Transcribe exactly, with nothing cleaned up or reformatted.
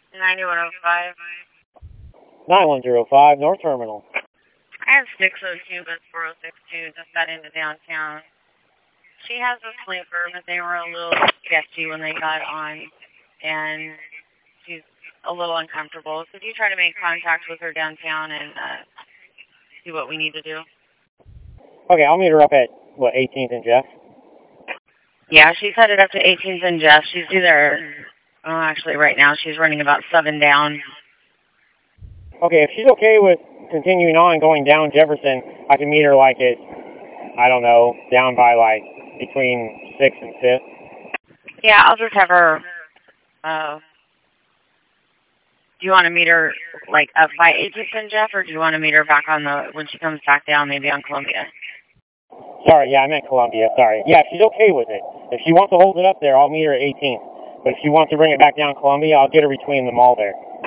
ninety-one oh five. nine one zero five, North Terminal. I have six oh two, but four oh six two just got into downtown. She has a sleeper, but they were a little sketchy when they got on, and she's a little uncomfortable. So do you try to make contact with her downtown and uh, see what we need to do? Okay, I'll meet her up at, what, eighteenth and Jeff? Yeah, she's headed up to eighteenth and Jeff. She's either, oh, actually right now she's running about seven down. Okay, if she's okay with continuing on going down Jefferson, I can meet her like at, I don't know, down by like between sixth and fifth. Yeah, I'll just have her, uh, do you want to meet her like up by eighteenth and Jeff, or do you want to meet her back on the, when she comes back down, maybe on Columbia? Sorry, yeah, I meant Columbia, sorry. Yeah, she's okay with it. If she wants to hold it up there, I'll meet her at eighteenth. But if she wants to bring it back down Columbia, I'll get her between the mall there.